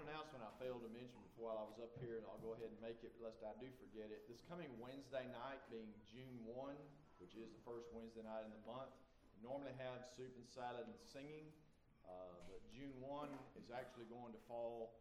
announcement I failed to mention before while I was up here, and I'll go ahead and make it lest I do forget it. This coming Wednesday night, being June 1, which is the first Wednesday night in the month, we normally have soup and salad and singing, but June 1 is actually going to fall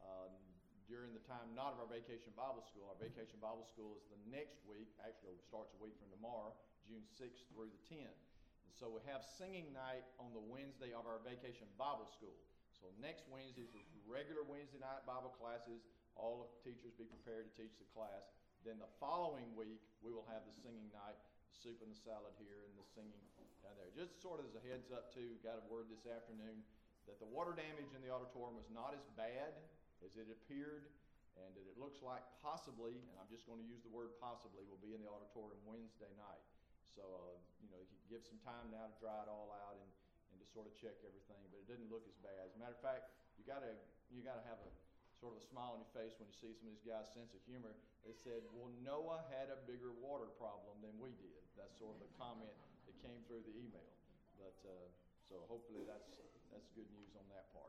during the time not of our Vacation Bible School. Our Vacation Bible School is the next week. Actually, it starts a week from tomorrow, June 6th through the 10th. And so we have singing night on the Wednesday of our Vacation Bible School. So next Wednesday is regular Wednesday night Bible classes. All of the teachers be prepared to teach the class. Then the following week, we will have the singing night, the soup and the salad here and the singing down there. Just sort of as a heads up too, got a word this afternoon that the water damage in the auditorium was not as bad as it appeared, and that it looks like possibly, and I'm just going to use the word possibly, will be in the auditorium Wednesday night. So, you can give some time now to dry it all out and to sort of check everything, but it doesn't look as bad. As a matter of fact, you got to have a sort of a smile on your face when you see some of these guys' sense of humor. They said, well, Noah had a bigger water problem than we did. That's sort of the comment that came through the email. But so hopefully that's good news on that part.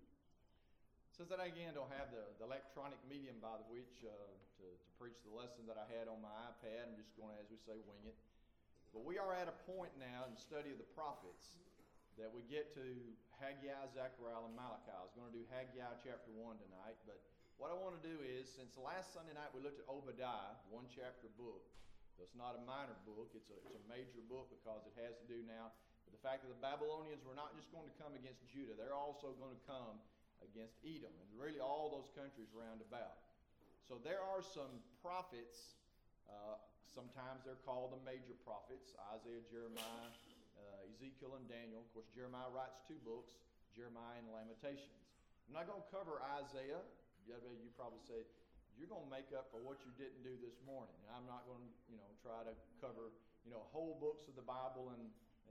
Since I again don't have the electronic medium by which to preach the lesson that I had on my iPad, I'm just going to, as we say, wing it. But we are at a point now in the study of the prophets that we get to Haggai, Zechariah, and Malachi. I was going to do Haggai chapter 1 tonight, but what I want to do is, since last Sunday night we looked at Obadiah, one chapter book. So it's not a minor book, it's a major book because it has to do now with the fact that the Babylonians were not just going to come against Judah, they're also going to come against Edom and really all those countries round about. So there are some prophets, sometimes they're called the major prophets, Isaiah, Jeremiah, Ezekiel, and Daniel. Of course, Jeremiah writes 2 books, Jeremiah and Lamentations. I'm not going to cover Isaiah. You probably say, you're going to make up for what you didn't do this morning. And I'm not going to, try to cover, whole books of the Bible and,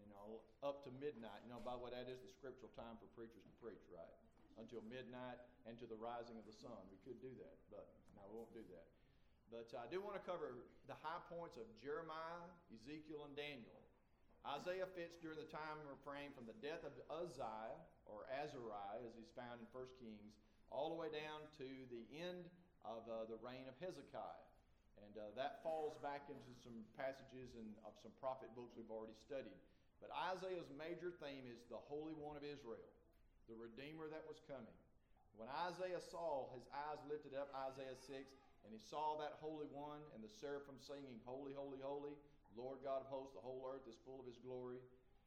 up to midnight. By the way, that is the scriptural time for preachers to preach, right? Until midnight and to the rising of the sun. We could do that, but no, we won't do that. But I do want to cover the high points of Jeremiah, Ezekiel, and Daniel. Isaiah fits during the time frame from the death of Uzziah, or Azariah, as he's found in 1 Kings, all the way down to the end of the reign of Hezekiah. And that falls back into some passages of some prophet books we've already studied. But Isaiah's major theme is the Holy One of Israel, the Redeemer that was coming. When Isaiah saw, his eyes lifted up, Isaiah 6, and he saw that Holy One and the seraphim singing, Holy, Holy, Holy, Lord God of hosts, the whole earth is full of his glory.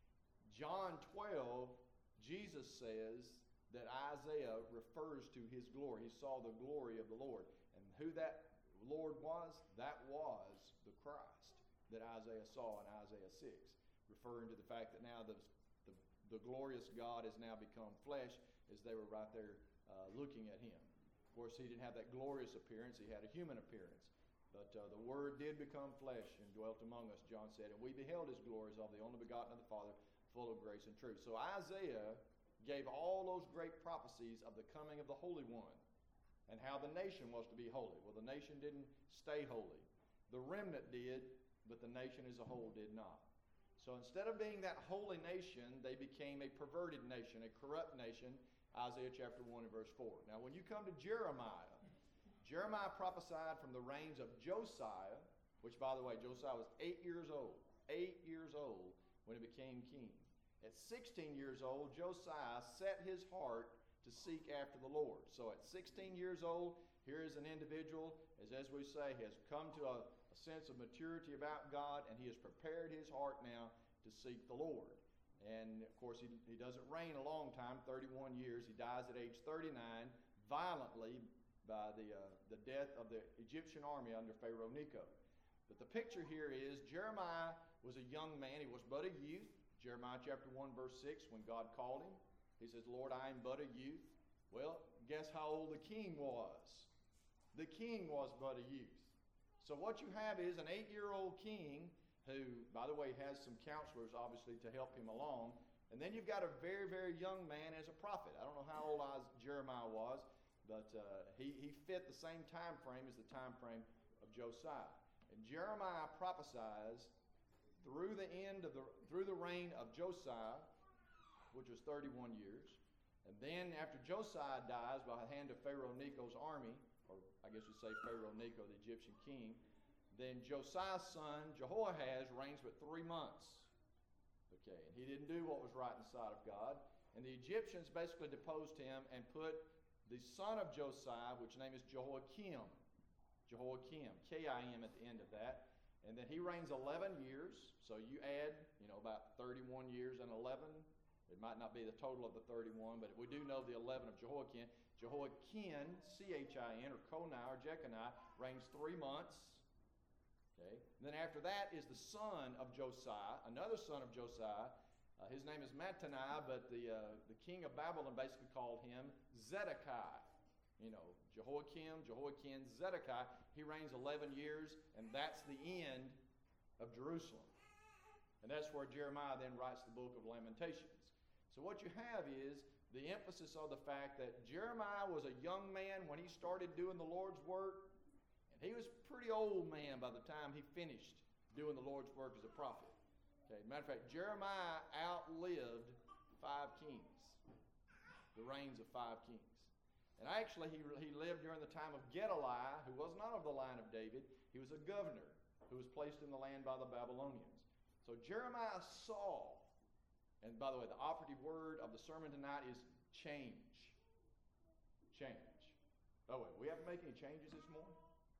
John 12, Jesus says that Isaiah refers to his glory. He saw the glory of the Lord. And who that Lord was, that was the Christ that Isaiah saw in Isaiah 6, referring to the fact that now the glorious God has now become flesh as they were right there looking at him. Of course, he didn't have that glorious appearance. He had a human appearance. But the Word did become flesh and dwelt among us, John said, and we beheld his glories of the only begotten of the Father, full of grace and truth. So Isaiah gave all those great prophecies of the coming of the Holy One and how the nation was to be holy. Well, the nation didn't stay holy. The remnant did, but the nation as a whole did not. So instead of being that holy nation, they became a perverted nation, a corrupt nation, Isaiah chapter 1 and verse 4. Now, when you come to Jeremiah prophesied from the reigns of Josiah, which, by the way, Josiah was 8 years old when he became king. At 16 years old, Josiah set his heart to seek after the Lord. So at 16 years old, here is an individual, as we say, has come to a sense of maturity about God, and he has prepared his heart now to seek the Lord. And, of course, he doesn't reign a long time, 31 years. He dies at age 39, violently, by the death of the Egyptian army under Pharaoh Necho. But the picture here is Jeremiah was a young man. He was but a youth. Jeremiah chapter 1 verse 6, when God called him, he says, Lord, I am but a youth. Well, guess how old the king was? The king was but a youth. So what you have is an 8-year-old king who, by the way, has some counselors obviously to help him along. And then you've got a very, very young man as a prophet. I don't know how old Jeremiah was, but he fit the same time frame as the time frame of Josiah. And Jeremiah prophesies through the reign of Josiah, which was 31 years, And then after Josiah dies by the hand of Pharaoh Necho's army, or I guess you'd say Pharaoh Necho, the Egyptian king, then Josiah's son, Jehoahaz, reigns but 3 months. Okay, and he didn't do what was right in the sight of God. And the Egyptians basically deposed him and put the son of Josiah, which name is Jehoiakim. Jehoiakim, K-I-M at the end of that. And then he reigns 11 years. So you add, about 31 years and 11. It might not be the total of the 31, but we do know the 11 of Jehoiakim. Jehoiakim, C-H-I-N, or Konai, or Jeconiah, reigns 3 months. Okay. And then after that is the son of Josiah, another son of Josiah. His name is Mattaniah, but the king of Babylon basically called him Zedekiah. Jehoiakim, Zedekiah. He reigns 11 years, and that's the end of Jerusalem. And that's where Jeremiah then writes the book of Lamentations. So what you have is the emphasis on the fact that Jeremiah was a young man when he started doing the Lord's work. He was a pretty old man by the time he finished doing the Lord's work as a prophet. Okay, matter of fact, Jeremiah outlived 5 kings, the reigns of 5 kings. And actually, he lived during the time of Gedaliah, who was not of the line of David. He was a governor who was placed in the land by the Babylonians. So Jeremiah saw, and by the way, the operative word of the sermon tonight is change. Change. By the way, we haven't made any changes this morning?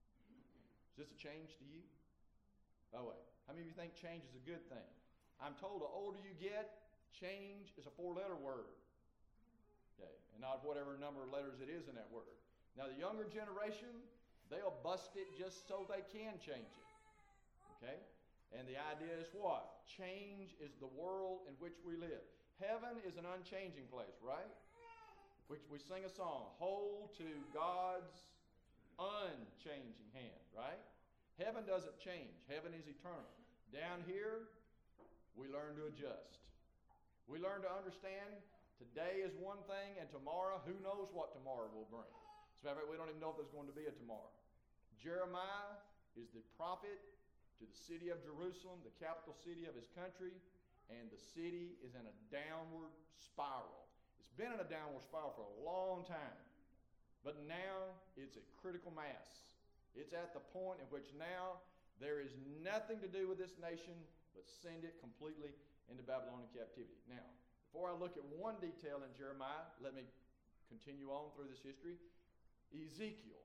Is this a change to you? By the way, how many of you think change is a good thing? I'm told the older you get, change is a 4-letter word. Okay, and not whatever number of letters it is in that word. Now the younger generation, they'll bust it just so they can change it. Okay? And the idea is what? Change is the world in which we live. Heaven is an unchanging place, right? Which we sing a song, hold to God's unchanging hand, right? Heaven doesn't change. Heaven is eternal. Down here, we learn to adjust. We learn to understand today is one thing and tomorrow, who knows what tomorrow will bring. As a matter of fact, we don't even know if there's going to be a tomorrow. Jeremiah is the prophet to the city of Jerusalem, the capital city of his country, and the city is in a downward spiral. It's been in a downward spiral for a long time. But now it's at critical mass. It's at the point in which now there is nothing to do with this nation but send it completely into Babylonian captivity. Now, before I look at one detail in Jeremiah, let me continue on through this history. Ezekiel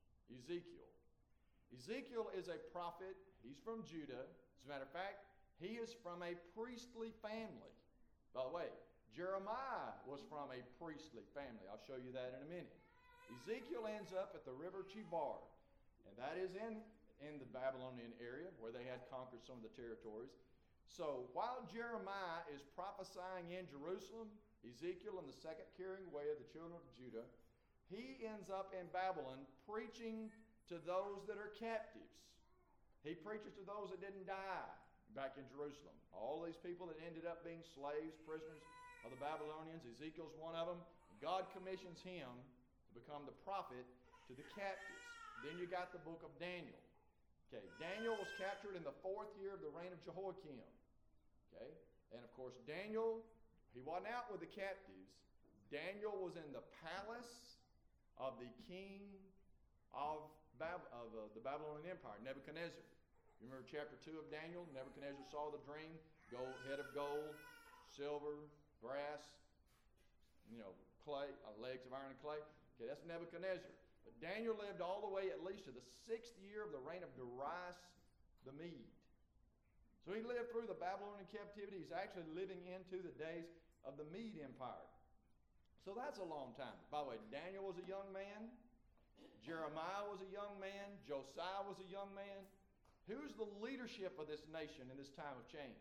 is a prophet. He's from Judah. As a matter of fact, he is from a priestly family. By the way, Jeremiah was from a priestly family. I'll show you that in a minute. Ezekiel ends up at the river Chebar, and that is in the Babylonian area where they had conquered some of the territories. So while Jeremiah is prophesying in Jerusalem, Ezekiel in the second carrying away of the children of Judah, he ends up in Babylon preaching to those that are captives. He preaches to those that didn't die back in Jerusalem. All these people that ended up being slaves, prisoners of the Babylonians, Ezekiel's one of them. God commissions him to become the prophet to the captives. Then you got the book of Daniel. Okay, Daniel was captured in the 4th year of the reign of Jehoiakim. Okay, and of course Daniel, he wasn't out with the captives. Daniel was in the palace of the king of the Babylonian Empire, Nebuchadnezzar. You remember chapter 2 of Daniel? Nebuchadnezzar saw the dream, head of gold, silver, brass, clay, legs of iron and clay. Okay, that's Nebuchadnezzar. But Daniel lived all the way at least to the 6th year of the reign of Darius the Mede. So he lived through the Babylonian captivity. He's actually living into the days of the Mede Empire. So that's a long time. By the way, Daniel was a young man. Jeremiah was a young man. Josiah was a young man. Who's the leadership of this nation in this time of change?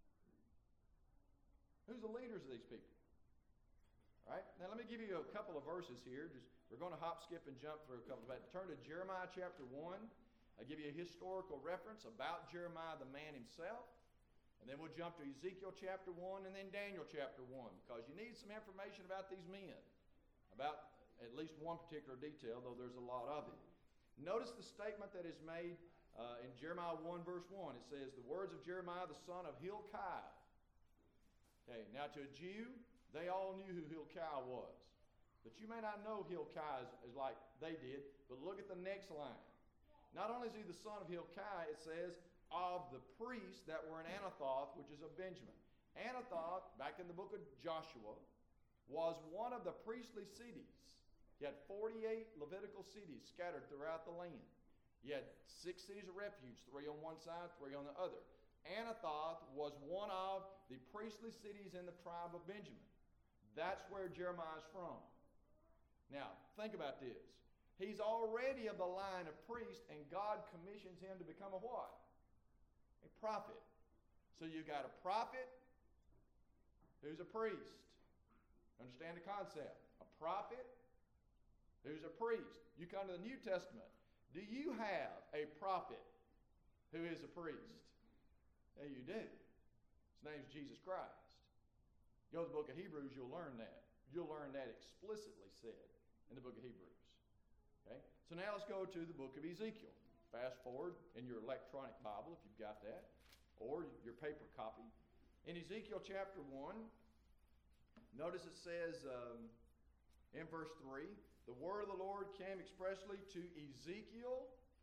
Who's the leaders of these people? All right, now let me give you a couple of verses here. We're going to hop, skip, and jump through a couple of that. Turn to Jeremiah chapter 1. I'll give you a historical reference about Jeremiah the man himself. And then we'll jump to Ezekiel chapter 1 and then Daniel chapter 1, because you need some information about these men, about at least one particular detail, though there's a lot of it. Notice the statement that is made in Jeremiah 1 verse 1. It says, the words of Jeremiah the son of Hilkiah. Okay, now to a Jew, They all knew who Hilkiah was. But you may not know Hilkiah as like they did, but look at the next line. Not only is he the son of Hilkiah, it says, of the priests that were in Anathoth, which is of Benjamin. Anathoth, back in the book of Joshua, was one of the priestly cities. You had 48 Levitical cities scattered throughout the land. You had 6 cities of refuge, 3 on one side, 3 on the other. Anathoth was one of the priestly cities in the tribe of Benjamin. That's where Jeremiah is from. Now, think about this. He's already of the line of priest, and God commissions him to become a what? A prophet. So you got a prophet who's a priest. Understand the concept? A prophet who's a priest. You come to the New Testament. Do you have a prophet who is a priest? Yeah, you do. His name's Jesus Christ. Go to the book of Hebrews, you'll learn that. You'll learn that explicitly said in the book of Hebrews. Okay? So now let's go to the book of Ezekiel. Fast forward in your electronic Bible if you've got that, or your paper copy. In Ezekiel chapter 1, notice it says in verse 3, the word of the Lord came expressly to Ezekiel.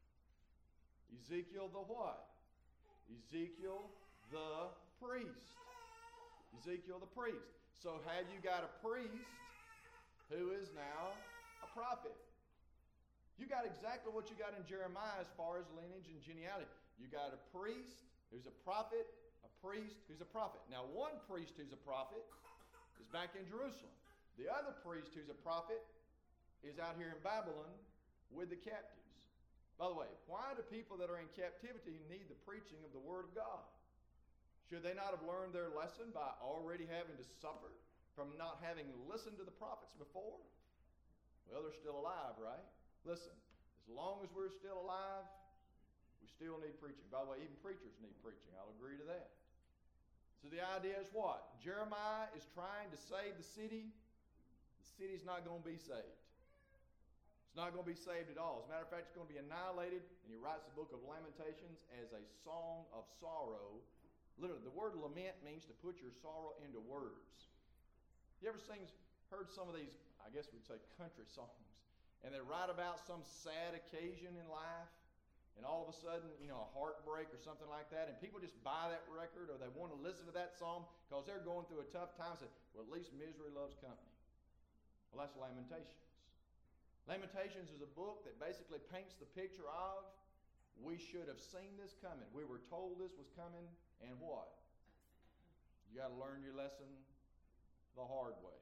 Ezekiel the what? Ezekiel the priest. Ezekiel the priest. So have you got a priest who is now a prophet? You got exactly what you got in Jeremiah as far as lineage and genealogy. You got a priest who's a prophet, a priest who's a prophet. Now one priest who's a prophet is back in Jerusalem. The other priest who's a prophet is out here in Babylon with the captives. By the way, why do people that are in captivity need the preaching of the Word of God? Should they not have learned their lesson by already having to suffer from not having listened to the prophets before? Well, they're still alive, right? Listen, as long as we're still alive, we still need preaching. By the way, even preachers need preaching. I'll agree to that. So the idea is what? Jeremiah is trying to save the city. The city's not going to be saved. It's not going to be saved at all. As a matter of fact, it's going to be annihilated. And he writes the book of Lamentations as a song of sorrow. Literally, the word lament means to put your sorrow into words. You ever heard some of these, I guess we'd say country songs, and they write about some sad occasion in life, and all of a sudden, a heartbreak or something like that, and people just buy that record or they want to listen to that song because they're going through a tough time and say, well, at least misery loves company. Well, that's Lamentations. Lamentations is a book that basically paints the picture of, we should have seen this coming. We were told this was coming, and what? You got to learn your lesson the hard way.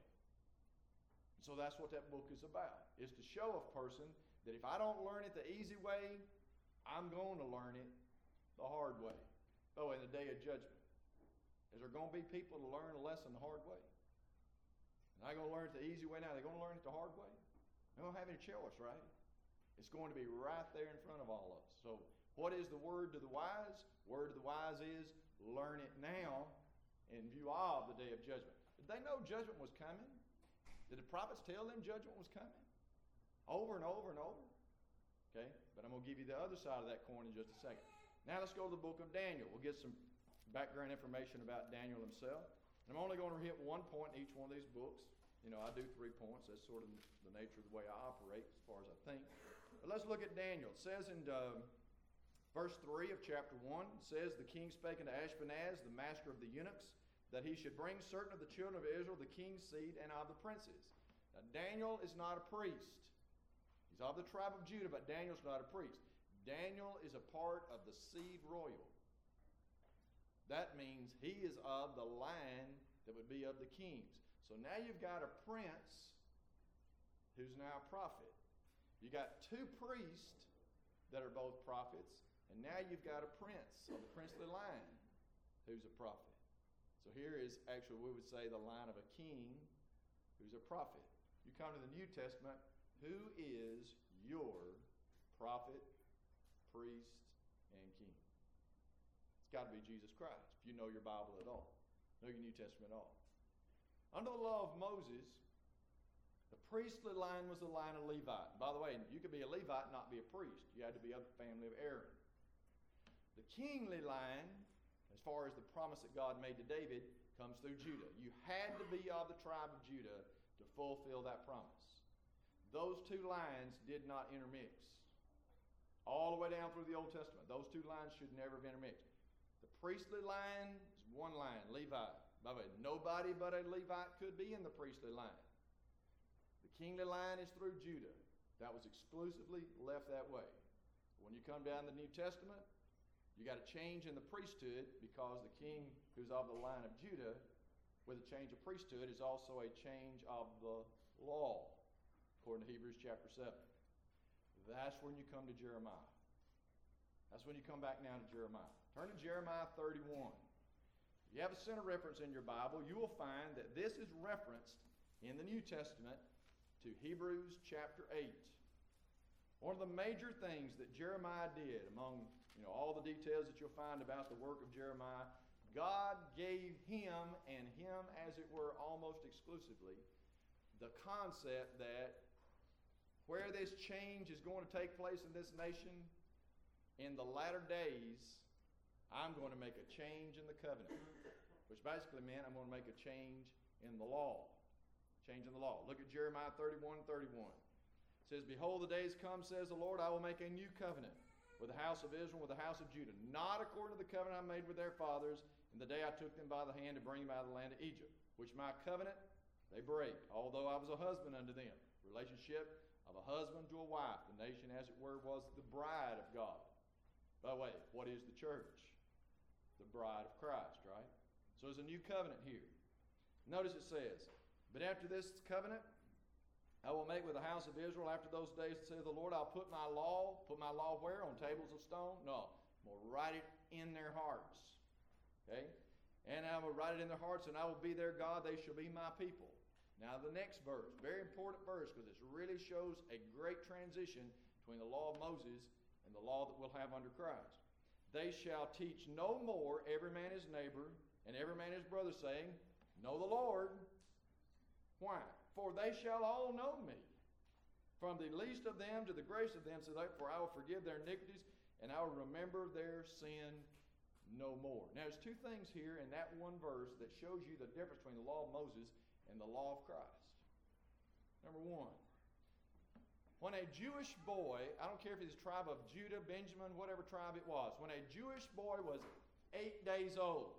So that's what that book is about, is to show a person that if I don't learn it the easy way, I'm going to learn it the hard way. Oh, in the day of judgment. Is there going to be people to learn a lesson the hard way? They're not going to learn it the easy way now. They're going to learn it the hard way. They don't have any choice, right? It's going to be right there in front of all of us. So what is the word to the wise? Word to the wise is learn it now in view of the day of judgment. Did they know judgment was coming? Did the prophets tell them judgment was coming? Over and over and over? Okay, but I'm going to give you the other side of that coin in just a second. Now let's go to the book of Daniel. We'll get some background information about Daniel himself. And I'm only going to hit one point in each one of these books. I do 3 points. That's sort of the nature of the way I operate as far as I think. But let's look at Daniel. It says in verse 3 of chapter 1, it says, the king spake unto Ashpenaz, the master of the eunuchs, that he should bring certain of the children of Israel, the king's seed, and of the princes. Now Daniel is not a priest. He's of the tribe of Judah, but Daniel's not a priest. Daniel is a part of the seed royal. That means he is of the line that would be of the kings. So now you've got a prince who's now a prophet. You got 2 priests that are both prophets, and now you've got a prince of the princely line who's a prophet. So here is actually, we would say, the line of a king who's a prophet. You come to the New Testament, who is your prophet, priest, and king? It's got to be Jesus Christ, if you know your Bible at all, know your New Testament at all. Under the law of Moses, the priestly line was the line of Levi. By the way, you could be a Levite and not be a priest. You had to be of the family of Aaron. The kingly line, as far as the promise that God made to David, comes through Judah. You had to be of the tribe of Judah to fulfill that promise. Those two lines did not intermix. All the way down through the Old Testament, those two lines should never have intermixed. The priestly line is one line, Levi. By the way, nobody but a Levite could be in the priestly line. The kingly line is through Judah. That was exclusively left that way. When you come down to the New Testament, you got a change in the priesthood because the king who's of the line of Judah, with a change of priesthood, is also a change of the law, according to Hebrews chapter 7. That's when you come to Jeremiah. That's when you come back now to Jeremiah. Turn to Jeremiah 31. If you have a center reference in your Bible, you will find that this is referenced in the New Testament to Hebrews chapter 8. One of the major things that Jeremiah did, among all the details that you'll find about the work of Jeremiah, God gave him, and him as it were almost exclusively, the concept that where this change is going to take place in this nation, in the latter days, I'm going to make a change in the covenant, which basically meant I'm going to make a change in the law. Change in the law. Look at Jeremiah 31:31. It says, "Behold, the days come, says the Lord, I will make a new covenant with the house of Israel, with the house of Judah, not according to the covenant I made with their fathers in the day I took them by the hand to bring them out of the land of Egypt, which my covenant they break, although I was a husband unto them." Relationship of a husband to a wife. The nation, as it were, was the bride of God. By the way, what is the church? The bride of Christ, right? So there's a new covenant here. Notice it says, "But after this covenant, I will make with the house of Israel after those days, saith the Lord, I'll put my law where? On tables of stone? No. I'm going to write it in their hearts. Okay? And I will write it in their hearts, and I will be their God, they shall be my people." Now the next verse, very important verse, because it really shows a great transition between the law of Moses and the law that we'll have under Christ. "They shall teach no more every man his neighbor, and every man his brother, saying, Know the Lord." Why? "For they shall all know me, from the least of them to the greatest of them, so therefore I will forgive their iniquities, and I will remember their sin no more." Now there's two things here in that one verse that shows you the difference between the law of Moses and the law of Christ. Number one, when a Jewish boy, I don't care if he's a tribe of Judah, Benjamin, whatever tribe it was, when a Jewish boy was 8 days old,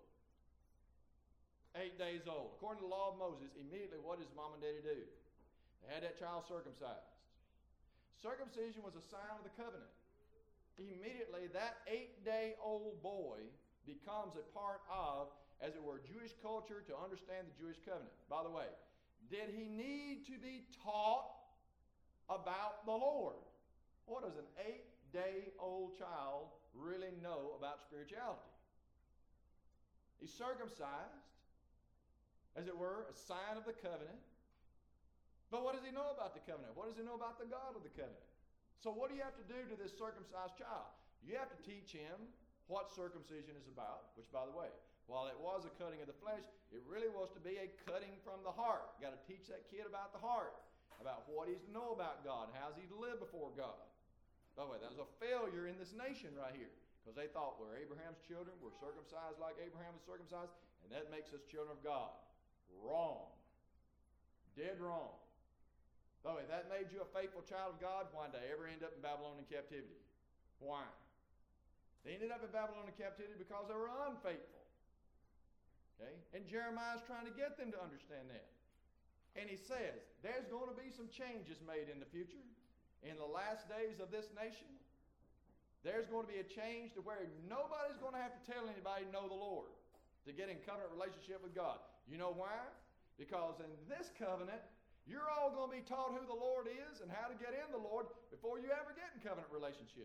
according to the law of Moses, immediately what does mom and daddy do? They had that child circumcised. Circumcision was a sign of the covenant. Immediately that 8-day-old boy becomes a part of, as it were, Jewish culture to understand the Jewish covenant. By the way, did he need to be taught about the Lord? What does an 8-day-old child really know about spirituality? He's circumcised, as it were, a sign of the covenant. But what does he know about the covenant? What does he know about the God of the covenant? So what do you have to do to this circumcised child? You have to teach him what circumcision is about, which, by the way, while it was a cutting of the flesh, it really was to be a cutting from the heart. You got to teach that kid about the heart, about what he's to know about God, and how's he to live before God. By the way, that was a failure in this nation right here, because they thought we're Abraham's children, we're circumcised like Abraham was circumcised, and that makes us children of God. Wrong. Dead wrong. By the way, that made you a faithful child of God, why did they ever end up in Babylonian captivity? Why? They ended up in Babylonian captivity because they were unfaithful. Okay? And Jeremiah's trying to get them to understand that. And he says, there's going to be some changes made in the future. In the last days of this nation, there's going to be a change to where nobody's going to have to tell anybody know the Lord to get in covenant relationship with God. You know why? Because in this covenant, you're all going to be taught who the Lord is and how to get in the Lord before you ever get in covenant relationship.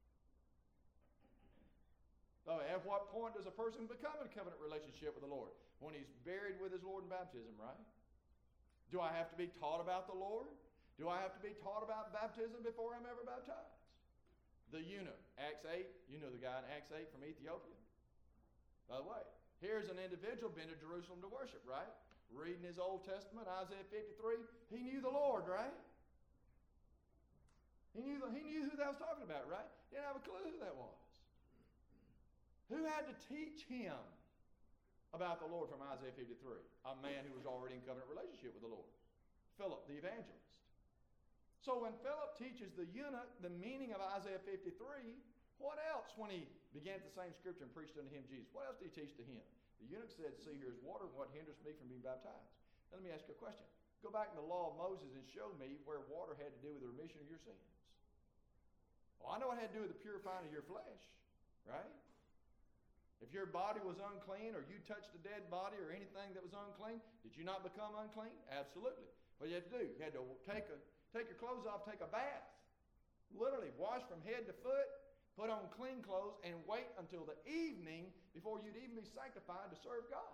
So at what point does a person become in a covenant relationship with the Lord? When he's buried with his Lord in baptism, right? Do I have to be taught about the Lord? Do I have to be taught about baptism before I'm ever baptized? The eunuch, Acts 8, you know the guy in Acts 8 from Ethiopia. By the way, here's an individual been to Jerusalem to worship, right? Reading his Old Testament, Isaiah 53, he knew the Lord, right? He knew who that was talking about, right? Didn't have a clue who that was. Who had to teach him about the Lord from Isaiah 53? A man who was already in covenant relationship with the Lord. Philip, the evangelist. So when Philip teaches the eunuch the meaning of Isaiah 53, what else when he began the same scripture and preached unto him Jesus? What else did he teach to him? The eunuch said, see, here's water. What hinders me from being baptized? Now, let me ask you a question. Go back in the law of Moses and show me where water had to do with the remission of your sins. Well, I know it had to do with the purifying of your flesh, right? If your body was unclean or you touched a dead body or anything that was unclean, did you not become unclean? Absolutely. What did you have to do? You had to take your clothes off, take a bath. Literally, wash from head to foot, put on clean clothes, and wait until the evening before you'd even be sanctified to serve God.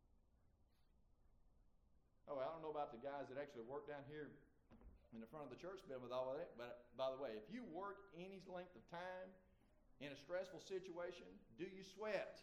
Oh, I don't know about the guys that actually work down here in the front of the church building with all of that, but by the way, if you work any length of time in a stressful situation, do you sweat?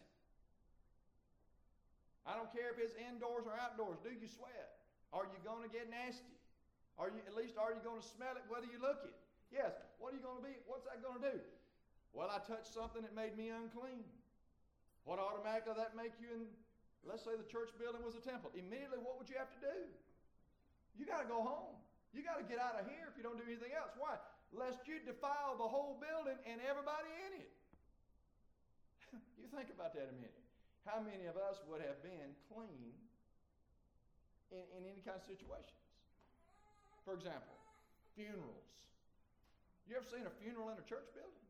I don't care if it's indoors or outdoors, do you sweat? Are you going to get nasty? Are you going to smell it whether you look it? Yes. What are you going to be? What's that going to do? Well, I touched something that made me unclean. What automatically that make you in, let's say the church building was a temple. Immediately, what would you have to do? You got to go home. You got to get out of here if you don't do anything else. Why? Lest you defile the whole building and everybody in it. You think about that a minute. How many of us would have been clean in any kind of situations? For example, funerals. You ever seen a funeral in a church building?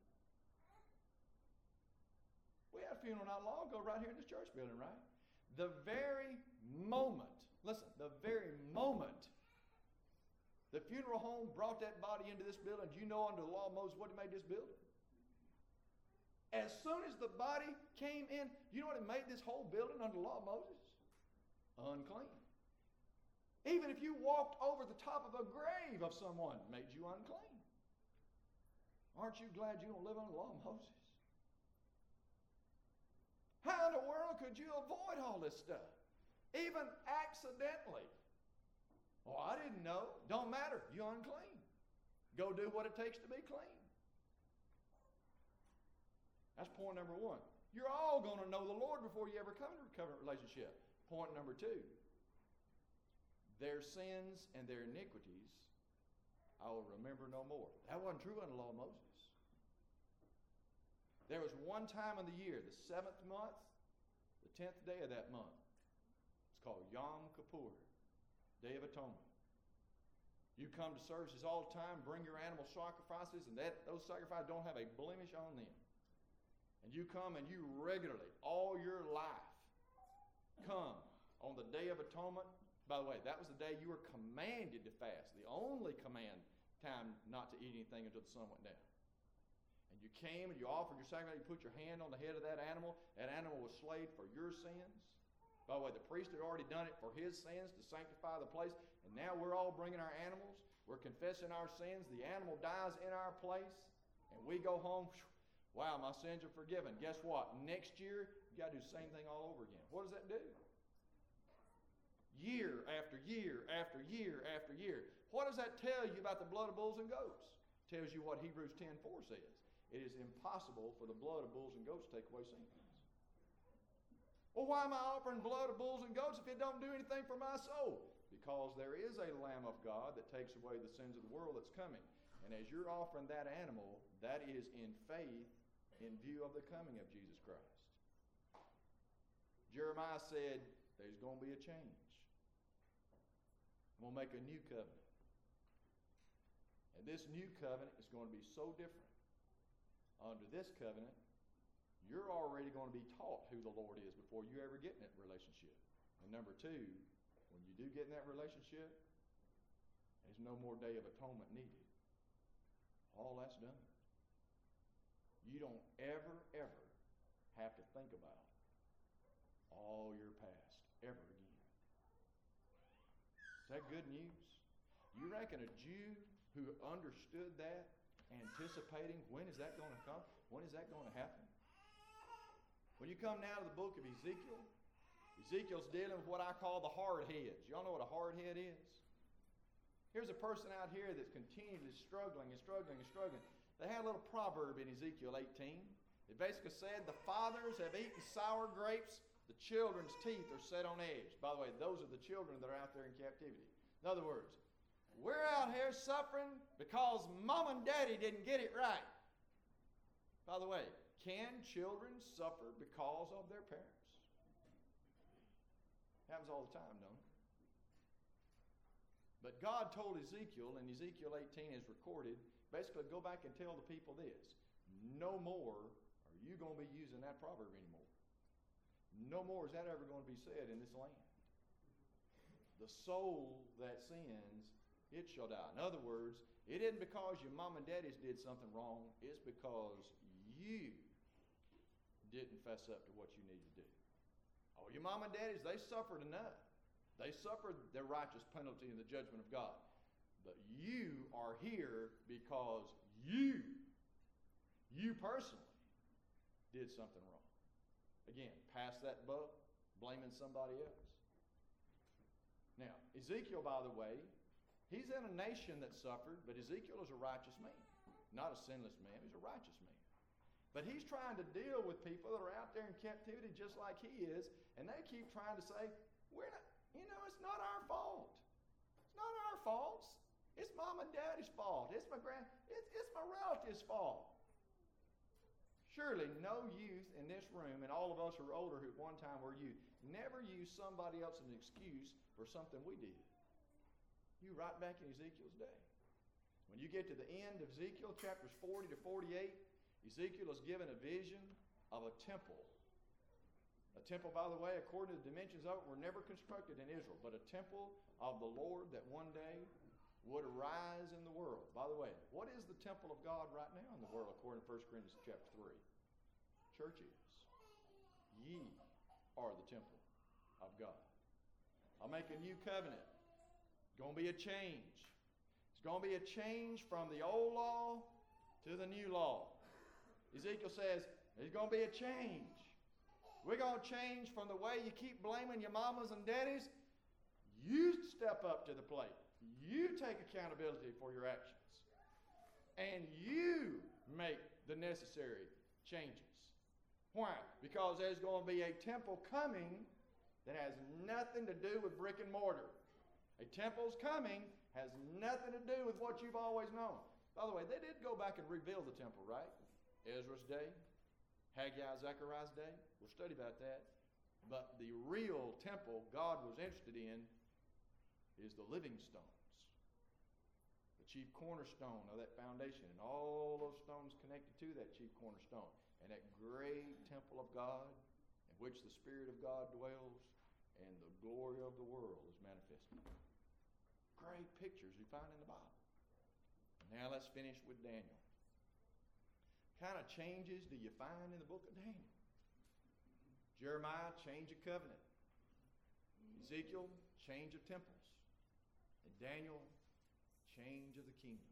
We had a funeral not long ago right here in this church building, right? The very moment the funeral home brought that body into this building, do you know under the law of Moses what it made this building? As soon as the body came in, you know what it made this whole building under the law of Moses? Unclean. Even if you walked over the top of a grave of someone, it made you unclean. Aren't you glad you don't live under the law of Moses? How in the world could you avoid all this stuff? Even accidentally. Oh, I didn't know. Don't matter. You're unclean. Go do what it takes to be clean. That's point number one. You're all going to know the Lord before you ever come into a covenant relationship. Point number two. Their sins and their iniquities I will remember no more. That wasn't true under the law of Moses. There was one time in the year, the 7th month, the 10th day of that month. It's called Yom Kippur, Day of Atonement. You come to services all the time, bring your animal sacrifices, and those sacrifices don't have a blemish on them. And you come and you regularly, all your life, come on the Day of Atonement. By the way, that was the day you were commanded to fast. The only command time not to eat anything until the sun went down. And you came and you offered your sacrifice. You put your hand on the head of that animal. That animal was slayed for your sins. By the way, the priest had already done it for his sins to sanctify the place. And now we're all bringing our animals. We're confessing our sins. The animal dies in our place. And we go home. Wow, my sins are forgiven. Guess what? Next year, you got to do the same thing all over again. What does that do? Year after year after year after year. What does that tell you about the blood of bulls and goats? It tells you what Hebrews 10:4 says. It is impossible for the blood of bulls and goats to take away sins. Well, why am I offering blood of bulls and goats if it don't do anything for my soul? Because there is a Lamb of God that takes away the sins of the world that's coming. And as you're offering that animal, that is in faith in view of the coming of Jesus Christ. Jeremiah said, there's going to be a change. I'm going to make a new covenant. And this new covenant is going to be so different. Under this covenant, you're already going to be taught who the Lord is before you ever get in that relationship. And number two, when you do get in that relationship, there's no more Day of Atonement needed. All that's done. You don't ever have to think about all your past ever again. Is that good news? You reckon a Jew who understood that, anticipating when is that going to come? When is that going to happen? When you come now to the book of Ezekiel, Ezekiel's dealing with what I call the hard heads. Y'all know what a hard head is? Here's a person out here that's continually struggling. They had a little proverb in Ezekiel 18. It basically said, the fathers have eaten sour grapes The children's teeth are set on edge. By the way, those are the children that are out there in captivity. In other words, we're out here suffering because mom and daddy didn't get it right. By the way, can children suffer because of their parents? Happens all the time, don't it? But God told Ezekiel, and Ezekiel 18 is recorded, basically go back and tell the people this. No more are you going to be using that proverb anymore. No more is that ever going to be said in this land. The soul that sins, it shall die. In other words, it isn't because your mom and daddies did something wrong. It's because you didn't fess up to what you needed to do. Oh, your mom and daddies, they suffered enough. They suffered their righteous penalty in the judgment of God. But you are here because you personally did something wrong. Again, pass that buck, blaming somebody else. Now, Ezekiel, by the way, he's in a nation that suffered, but Ezekiel is a righteous man. Not a sinless man, he's a righteous man. But he's trying to deal with people that are out there in captivity just like he is, and they keep trying to say, we're not, it's not our fault. It's not our fault. It's mom and daddy's fault. It's my relative's fault. Surely no youth in this room, and all of us who are older who at one time were youth, never use somebody else as an excuse for something we did. You right back in Ezekiel's day. When you get to the end of Ezekiel, chapters 40 to 48, Ezekiel is given a vision of a temple. A temple, by the way, according to the dimensions of it, were never constructed in Israel, but a temple of the Lord that one day would arise in the world. By the way, what is the temple of God right now in the world, according to 1 Corinthians chapter 3? Church is. Ye are the temple of God. I'll make a new covenant. It's going to be a change. It's going to be a change from the old law to the new law. Ezekiel says, there's going to be a change. We're going to change from the way you keep blaming your mamas and daddies. You step up to the plate. You take accountability for your actions. And you make the necessary changes. Why? Because there's going to be a temple coming that has nothing to do with brick and mortar. A temple's coming has nothing to do with what you've always known. By the way, they did go back and rebuild the temple, right? Ezra's day, Haggai, Zechariah's day. We'll study about that. But the real temple God was interested in is the living stones. The chief cornerstone of that foundation, and all those stones connected to that chief cornerstone. And that great temple of God, in which the Spirit of God dwells, and the glory of the world is manifested. Great pictures we find in the Bible. Now let's finish with Daniel. What kind of changes do you find in the book of Daniel? Jeremiah, change of covenant. Ezekiel, change of temples. And Daniel, change of the kingdom.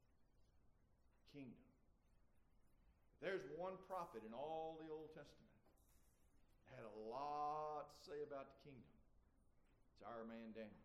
Kingdom. There's one prophet in all the Old Testament that had a lot to say about the kingdom. It's our man Daniel.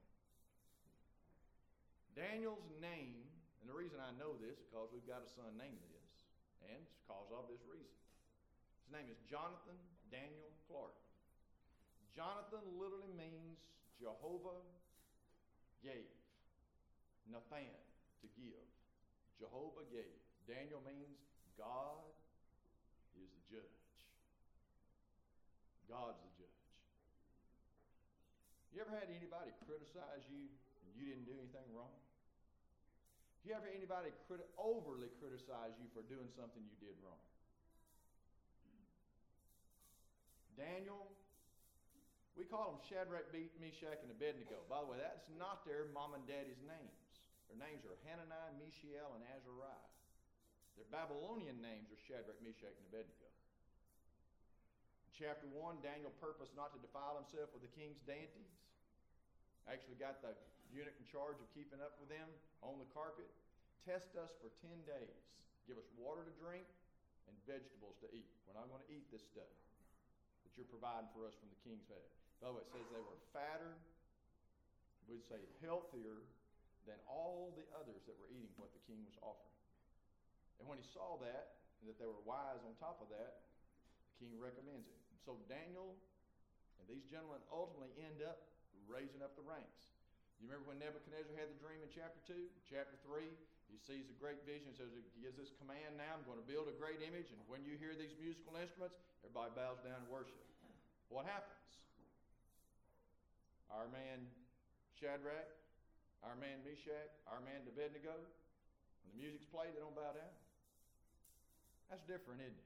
Daniel's name, and the reason I know this is because we've got a son named this, and it's because of this reason. His name is Jonathan Daniel Clark. Jonathan literally means Jehovah gave. Nathan, to give. Jehovah gave. Daniel means God is the judge. God's the judge. You ever had anybody criticize you and you didn't do anything wrong? You ever had anybody overly criticize you for doing something you did wrong? Daniel, we call them Shadrach, Meshach, and Abednego. By the way, that's not their mom and daddy's names. Their names are Hananiah, Mishael, and Azariah. Their Babylonian names are Shadrach, Meshach, and Abednego. In chapter 1, Daniel purposed not to defile himself with the king's dainties. Actually got the eunuch in charge of keeping up with them on the carpet. Test us for 10 days. Give us water to drink and vegetables to eat. We're not going to eat this stuff that you're providing for us from the king's head. By the way, it says they were fatter, we'd say healthier than all the others that were eating what the king was offering. And when he saw that, and that they were wise on top of that, the king recommends it. So Daniel And these gentlemen ultimately end up raising up the ranks. You remember when Nebuchadnezzar had the dream in chapter 2? Chapter 3, he sees a great vision, so he gives this command now, I'm going to build a great image, and when you hear these musical instruments, everybody bows down and worship. What happens? Our man Shadrach, our man Meshach, our man Abednego, when the music's played, they don't bow down. That's different, isn't it?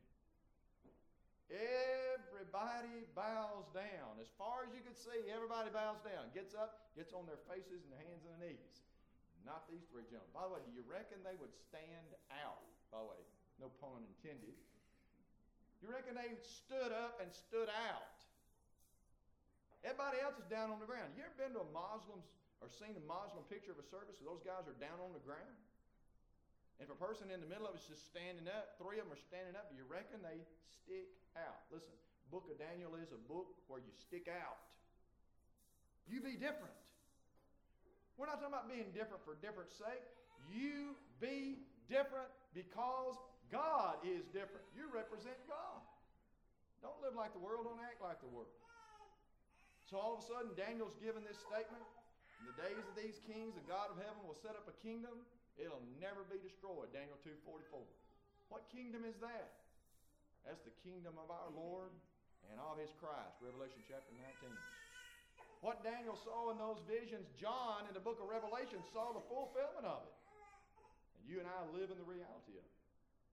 Everybody bows down. As far as you can see, everybody bows down. Gets up, gets on their faces and their hands and their knees. Not these three gentlemen. By the way, do you reckon they would stand out? By the way, no pun intended. You reckon they stood up and stood out? Everybody else is down on the ground. You ever been to a Muslim or seen a Muslim picture of a service where those guys are down on the ground? And if a person in the middle of it is just standing up, three of them are standing up, do you reckon they stick out? Listen, Book of Daniel is a book where you stick out. You be different. We're not talking about being different for different sake. You be different because God is different. You represent God. Don't live like the world, don't act like the world. So all of a sudden, Daniel's given this statement. In the days of these kings, the God of heaven will set up a kingdom. It'll never be destroyed. Daniel 2:44. What kingdom is that? That's the kingdom of our Lord and of His Christ. Revelation chapter 19. What Daniel saw in those visions, John in the book of Revelation saw the fulfillment of it. And you and I live in the reality of it.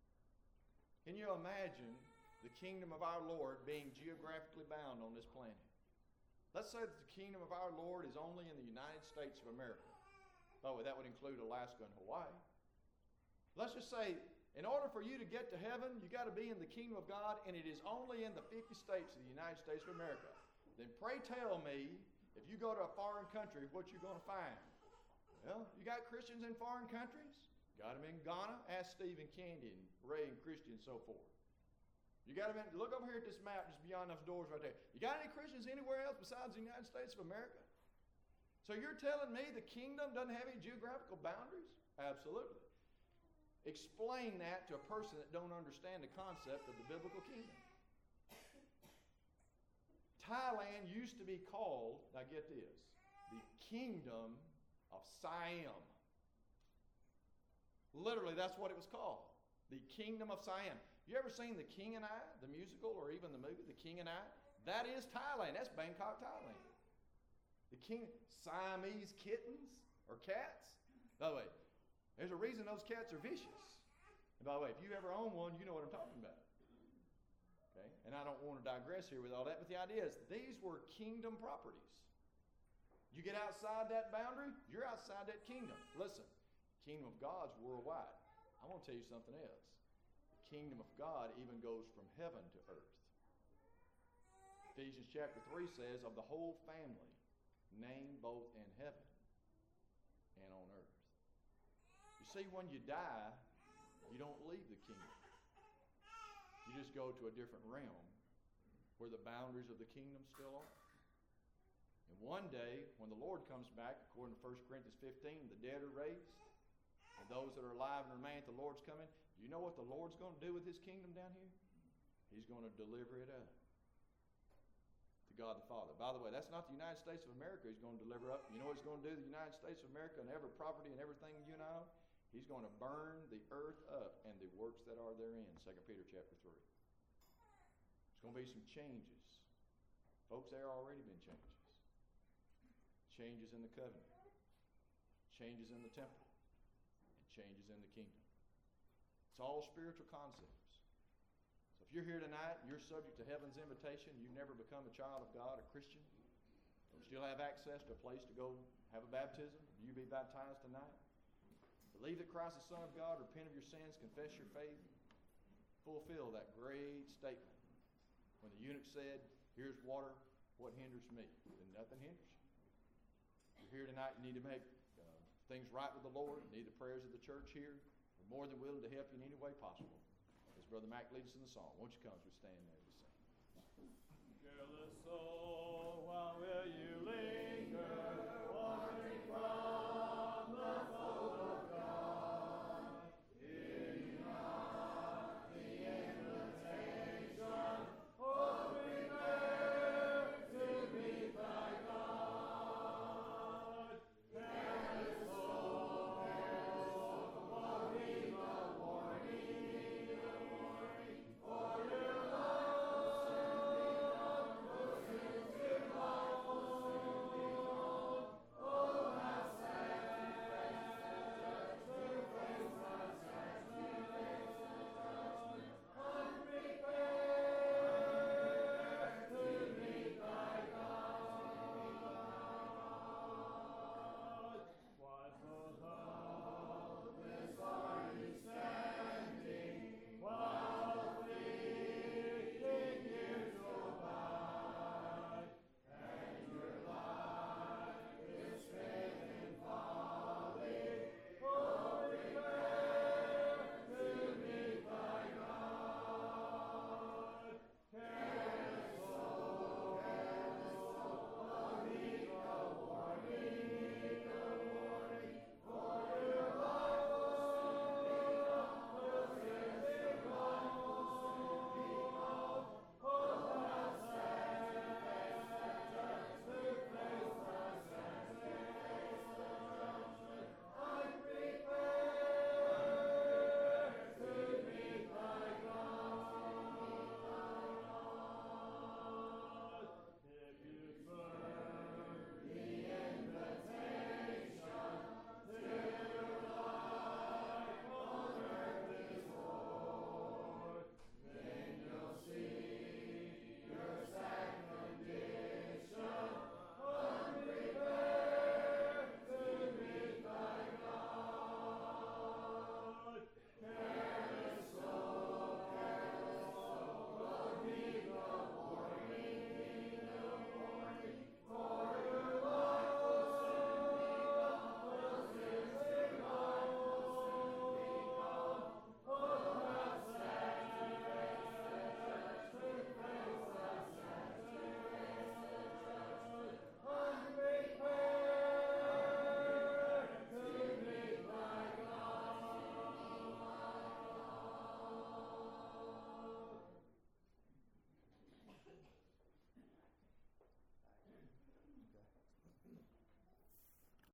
Can you imagine the kingdom of our Lord being geographically bound on this planet? Let's say that the kingdom of our Lord is only in the United States of America. By the way, that would include Alaska and Hawaii. Let's just say, in order for you to get to heaven, you got to be in the kingdom of God, and it is only in the 50 states of the United States of America. Then pray tell me, if you go to a foreign country, what you're going to find? Well, you got Christians in foreign countries. Got them in Ghana. Ask Steve and Candy and Ray and Christy and so forth. You got them in, look over here at this map just beyond those doors right there. You got any Christians anywhere else besides the United States of America? So you're telling me the kingdom doesn't have any geographical boundaries? Absolutely. Explain that to a person that don't understand the concept of the biblical kingdom. Thailand used to be called, now get this, the kingdom of Siam. Literally, that's what it was called. The kingdom of Siam. You ever seen The King and I, the musical, or even the movie, The King and I? That is Thailand. That's Bangkok, Thailand. The king, Siamese kittens or cats. By the way, there's a reason those cats are vicious. And by the way, if you ever own one, you know what I'm talking about. Okay? And I don't want to digress here with all that, but the idea is these were kingdom properties. You get outside that boundary, you're outside that kingdom. Listen, the kingdom of God's worldwide. I want to tell you something else. The kingdom of God even goes from heaven to earth. Ephesians chapter 3 says, of the whole family, named both in heaven and on earth. You see, when you die, you don't leave the kingdom. You just go to a different realm where the boundaries of the kingdom still are. And one day, when the Lord comes back, according to 1 Corinthians 15, the dead are raised, and those that are alive and remain at the Lord's coming, do you know what the Lord's going to do with His kingdom down here? He's going to deliver it up to God the Father. By the way, that's not the United States of America He's going to deliver up. You know what He's going to do to the United States of America and every property and everything you know? He's going to burn the earth up and the works that are therein, 2 Peter chapter 3. There's going to be some changes. Folks, there have already been changes. Changes in the covenant. Changes in the temple. And changes in the kingdom. It's all spiritual concepts. So if you're here tonight and you're subject to heaven's invitation, you've never become a child of God, a Christian, you still have access to a place to go have a baptism, you be baptized tonight. Believe that Christ is the Son of God, repent of your sins, confess your faith, fulfill that great statement. When the eunuch said, here's water, what hinders me? Then nothing hinders you. If you're here tonight, you need to make things right with the Lord, need the prayers of the church here. We're more than willing to help you in any way possible. As Brother Mac leads us in the song, won't you come as we stand there to sing? Careless soul, while will you